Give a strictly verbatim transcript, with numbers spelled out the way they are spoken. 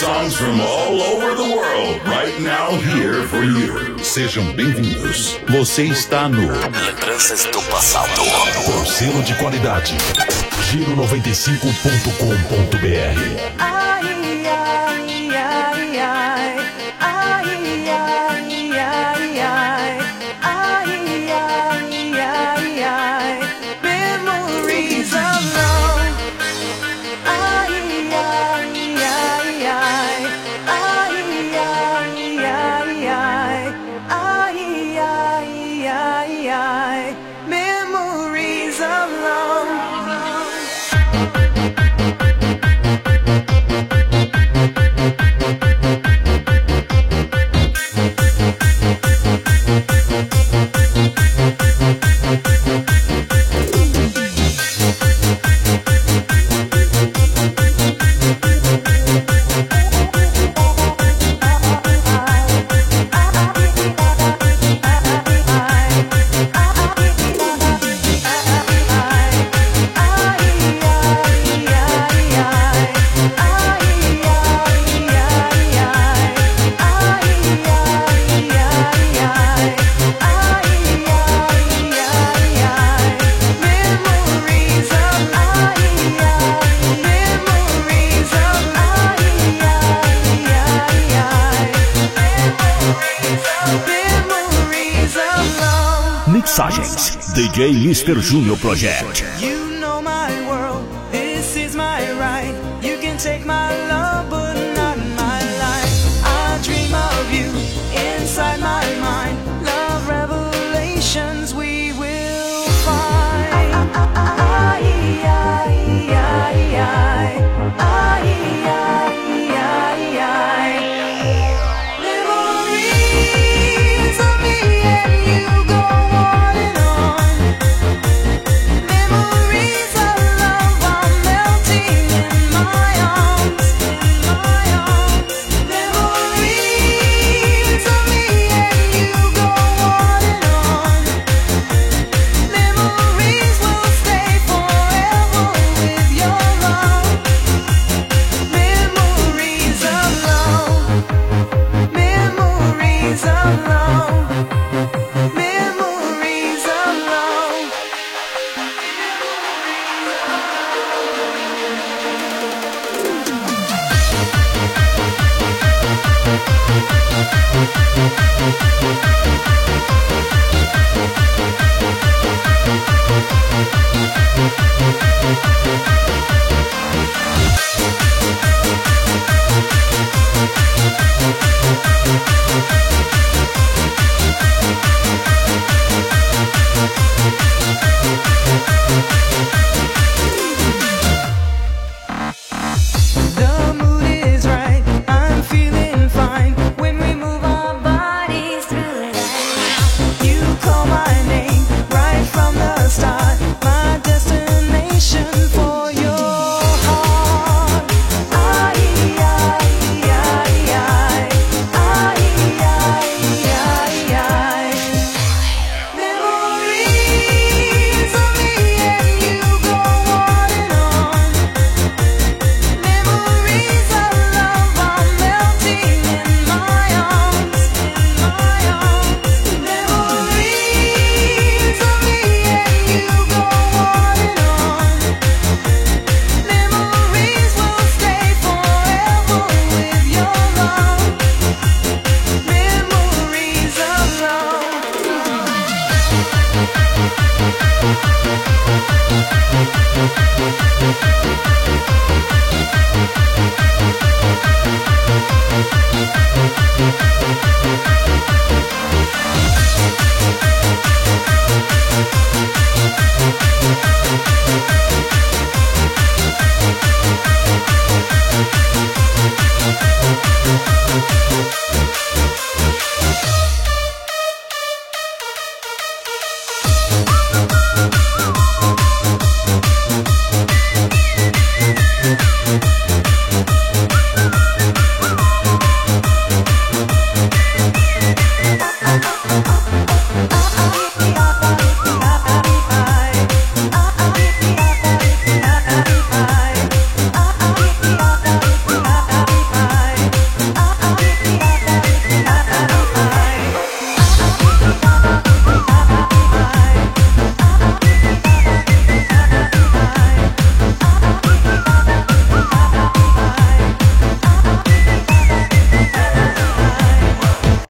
songs from all over the world right now here for you. Sejam bem-vindos. Você está no Lembranças do passado. Com selo de qualidade. Giro noventa e cinco ponto com ponto b r. Ai, ai, ai, ai. Ai, ai, ai, ai. Ai, ai, ai, ai. Memories of love. Ai, ai, ai, ai. Ai, ai, ai, ai. Ai, ai, ai, ai. Memories of love. Mixagens D J Mister Júnior Project. You know my world, this is my right. You can take my love, but not my life. I dream of you inside my mind. Love revelations we will find. Ai, ai, ai, ai. Ai, ai, ai, ai. Memories of me and you go on and on. Memories of love are melting in my arms, in my arms. Memories of me and you go on and on. Memories will stay forever with your love. Memories of love. Memories of love. Memories of love. The mood is right, I'm feeling fine when we move our bodies through it. You call my name right from the start, my destination for your heart. Ai, ai, ai, ai. Ai, ai, ai, ai. Memories of me and you go on and on. Memories of love are melting in my arms, in my arms. Memories of me and you go on and on. Memories will stay forever with your love. Memories of love.